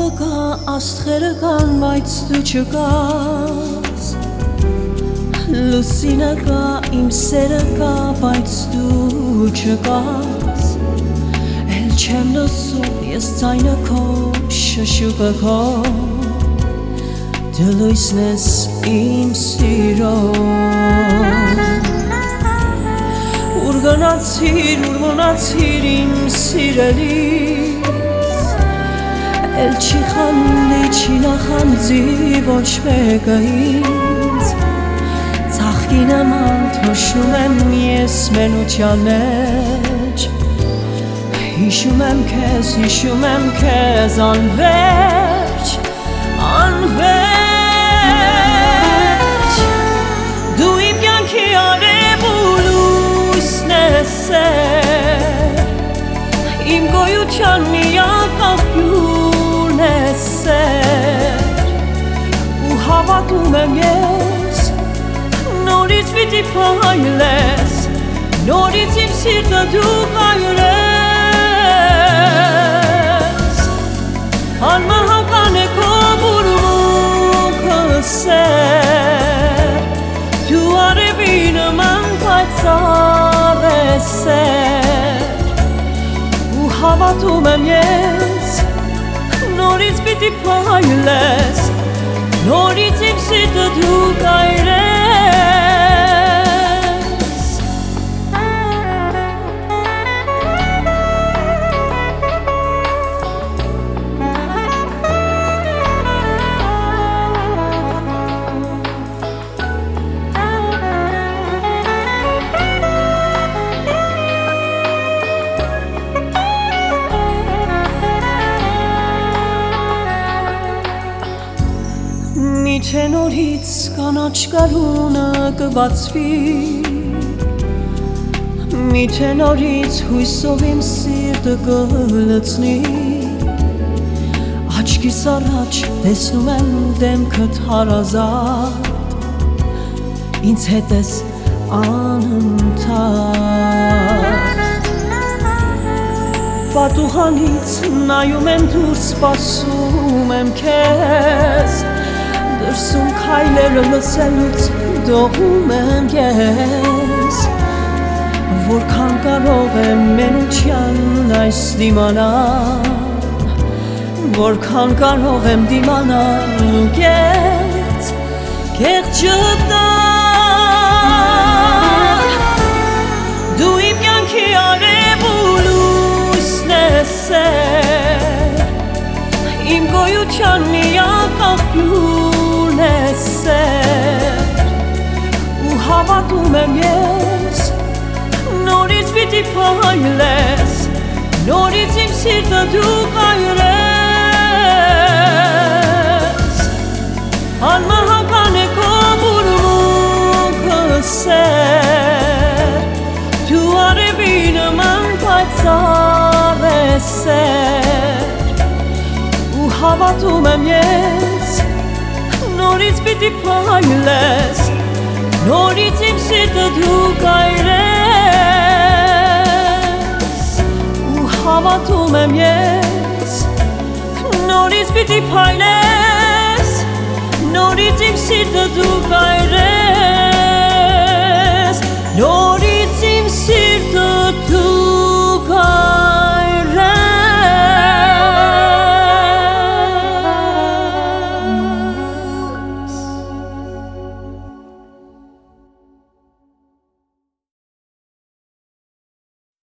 Օդը կա, աստղերը կան, բայց դու չկաս Լուսինը կա, իմ սերը կա, բայց դու չկաս Էլ չեմ լսում, ես ձայնը քո, շշուկը քո Դու լույսն ես իմ սիրո Ուր գնացիր, ուր մնացիր իմ սիրելիս Էլ չի խանդի, չի նախանձի ոչ մեկը ինձ Ծաղկի նման թոշնում եմ ես մենության մեջ Հիշում եմ քեզ անվերջ, անվերջ Դու իմ կյանքի արև ու լույսն ես Իմ գոյության միակ աղբյուրն ես Ու հավատում եմ ես Նորից պիտի փայլես Նորից իմ սիրտը դու կայրես Անմահական է քո բուրմունքը սեր Դու արևի նման պայծառ ես Ու հավատում եմ ես Նորից պիտի փայլես Նորից իմ սիրտը դու կայրես Միթե նորից կանաչ գարունը կբացվի Միթե նորից հույսով իմ սիրտը կլցնի Աչքիս առաջ տեսնում եմ դեմքդ հարազատ Ինձ հետ ես անընդհատ Պատուհանից նայում եմ դուրս սպասում եմ քեզ Դրսում քայլերը լսելուց դողում եմ ես Որքան կարող եմ մենության այս դիմանալ Որքան կարող եմ դիմանալ ու կեղծ ժպտալ Դու իմ կյանքի արև ու լույսն ես Իմ գոյության միակ աղբյուրն ես Ու հավատում եմ ես Նորից պիտի փայլես Նորից իմ սիրտը դու կայրես Անմահական է քո բուրմունքը սեր Դու արևի նման պայծառ ես Ու հավատում եմ ես Նորից պիտի փայլես Նորից իմ սիրտը դու կայրես Ու հավատում եմ ես Նորից պիտի փայլես Նորից իմ սիրտը դու կայրես